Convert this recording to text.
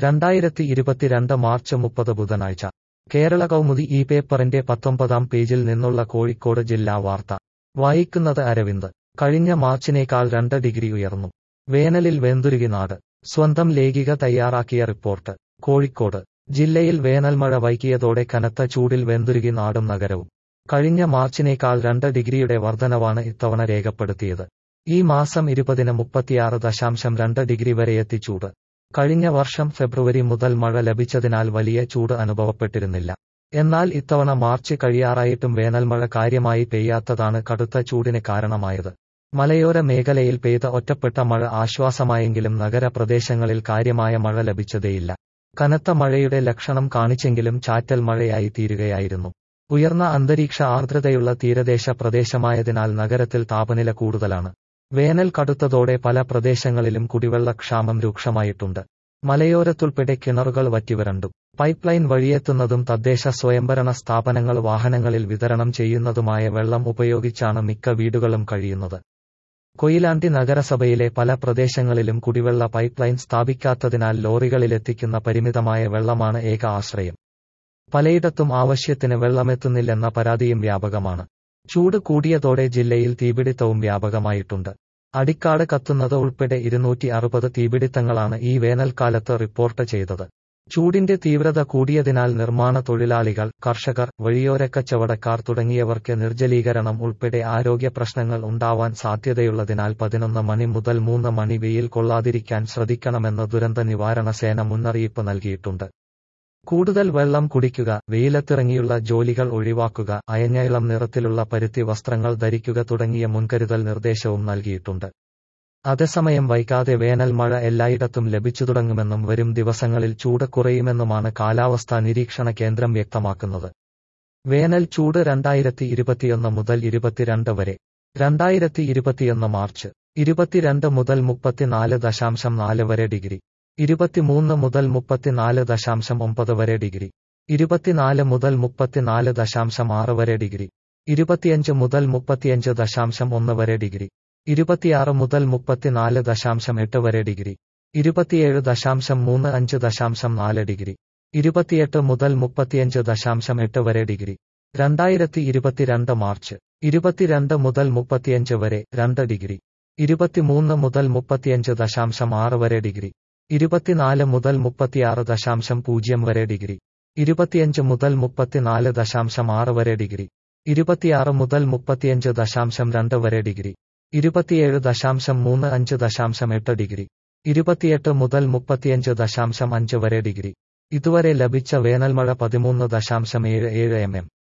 2022 March 30 ബുധനാഴ്ച കേരള കൗമുദി ഈ പേപ്പറിന്റെ 19-ാം പേജിൽ നിന്നുള്ള കോഴിക്കോട് ജില്ലാ വാർത്ത വായിക്കുന്നത് അരവിന്ദ്. കഴിഞ്ഞ മാർച്ചിനേക്കാൾ 2 ഡിഗ്രി ഉയർന്നു. വേനലിൽ വെന്തുരുകി നാട്. സ്വന്തം ലേഖിക തയ്യാറാക്കിയ റിപ്പോർട്ട്. കോഴിക്കോട് ജില്ലയിൽ വേനൽമഴ വൈകിയതോടെ കനത്ത ചൂടിൽ വെന്തുരുകി നാടും നഗരവും. കഴിഞ്ഞ മാർച്ചിനേക്കാൾ 2 ഡിഗ്രിയുടെ വർധനവാണ് ഇത്തവണ രേഖപ്പെടുത്തിയത്. ഈ മാസം 20-ന് 36.2 ഡിഗ്രി വരെയെത്തി ചൂട്. കഴിഞ്ഞ വർഷം ഫെബ്രുവരി മുതൽ മഴ ലഭിച്ചതിനാൽ വലിയ ചൂട് അനുഭവപ്പെട്ടിരുന്നില്ല. എന്നാൽ ഇത്തവണ മാർച്ച് കഴിയാറായിട്ടും വേനൽമഴ കാര്യമായി പെയ്യാത്തതാണ് കടുത്ത ചൂടിന് കാരണമായത്. മലയോര മേഖലയിൽ പെയ്ത ഒറ്റപ്പെട്ട മഴ ആശ്വാസമായെങ്കിലും നഗരപ്രദേശങ്ങളിൽ കാര്യമായ മഴ ലഭിച്ചതേയില്ല. കനത്ത മഴയുടെ ലക്ഷണം കാണിച്ചെങ്കിലും ചാറ്റൽ മഴയായി തീരുകയായിരുന്നു. ഉയർന്ന അന്തരീക്ഷ ആർദ്രതയുള്ള തീരദേശ പ്രദേശമായതിനാൽ നഗരത്തിൽ താപനില കൂടുതലാണ്. വേനൽ കടുത്തതോടെ പല പ്രദേശങ്ങളിലും കുടിവെള്ളക്ഷാമം രൂക്ഷമായിട്ടുണ്ട്. മലയോരത്തുൾപ്പെടെ കിണറുകൾ വറ്റിവരണ്ടു. പൈപ്പ് ലൈൻ വഴിയെത്തുന്നതും തദ്ദേശ സ്വയംഭരണ സ്ഥാപനങ്ങൾ വാഹനങ്ങളിൽ വിതരണം ചെയ്യുന്നതുമായ വെള്ളം ഉപയോഗിച്ചാണ് മിക്ക വീടുകളും കഴിയുന്നത്. കൊയിലാണ്ടി നഗരസഭയിലെ പല പ്രദേശങ്ങളിലും കുടിവെള്ള പൈപ്പ് ലൈൻ സ്ഥാപിക്കാത്തതിനാൽ ലോറികളിലെത്തിക്കുന്ന പരിമിതമായ വെള്ളമാണ് ഏക ആശ്രയം. പലയിടത്തും ആവശ്യത്തിന് വെള്ളമെത്തുന്നില്ലെന്ന പരാതിയും വ്യാപകമാണ്. ചൂട് കൂടിയതോടെ ജില്ലയിൽ തീപിടിത്തവും വ്യാപകമായിട്ടുണ്ട്. അടിക്കാട് കത്തുന്നത് ഉൾപ്പെടെ 260 തീപിടിത്തങ്ങളാണ് ഈ വേനൽക്കാലത്ത് റിപ്പോർട്ട് ചെയ്തത്. ചൂടിന്റെ തീവ്രത കൂടിയതിനാൽ നിർമ്മാണ തൊഴിലാളികൾ, കർഷകർ, വഴിയോരക്കച്ചവടക്കാർ തുടങ്ങിയവർക്ക് നിർജ്ജലീകരണം ഉൾപ്പെടെ ആരോഗ്യ പ്രശ്നങ്ങൾ ഉണ്ടാവാൻ സാധ്യതയുള്ളതിനാൽ 11 മണി മുതൽ 3 മണി വെയിൽ കൊള്ളാതിരിക്കാൻ ശ്രദ്ധിക്കണമെന്ന് ദുരന്ത നിവാരണ സേന മുന്നറിയിപ്പ് നൽകിയിട്ടുണ്ട്. കൂടുതൽ വെള്ളം കുടിക്കുക, വെയിലത്തിറങ്ങിയുള്ള ജോലികൾ ഒഴിവാക്കുക, അയഞ്ഞ ഇളം നിറത്തിലുള്ള പരുത്തി വസ്ത്രങ്ങൾ ധരിക്കുക തുടങ്ങിയ മുൻകരുതൽ നിർദ്ദേശവും നൽകിയിട്ടുണ്ട്. അതേസമയം വൈകാതെ വേനൽ മഴ എല്ലായിടത്തും ലഭിച്ചു തുടങ്ങുമെന്നും വരും ദിവസങ്ങളിൽ ചൂട് കുറയുമെന്നുമാണ് കാലാവസ്ഥാ നിരീക്ഷണ കേന്ദ്രം വ്യക്തമാക്കുന്നത്. വേനൽ ചൂട് 2021 മുതൽ 22 വരെ. 2021 മാർച്ച് 22 മുതൽ 34.4 വരെ ഡിഗ്രി. 23 മുതൽ 34.9 വരെ ഡിഗ്രി. 24 മുതൽ 34.6 വരെ ഡിഗ്രി. 25 മുതൽ 35.1 വരെ ഡിഗ്രി. 26 മുതൽ 34.8 വരെ ഡിഗ്രി. 27.35.4 ഡിഗ്രി. 28 മുതൽ 35.8 വരെ ഡിഗ്രി. 2022 മാർച്ച് 22 മുതൽ 35 വരെ 2 ഡിഗ്രി. 23 മുതൽ 35.6 വരെ ഡിഗ്രി. 24 മുതൽ 36.0 വരെ ഡിഗ്രി. 25 മുതൽ 34.6 വരെ ഡിഗ്രി. 26 മുതൽ 35.2 വരെ ഡിഗ്രി. 27.35.8 ഡിഗ്രി. 28 മുതൽ 35.5 വരെ ഡിഗ്രി. ഇതുവരെ ലഭിച്ച വേനൽമഴ 13.77 mm.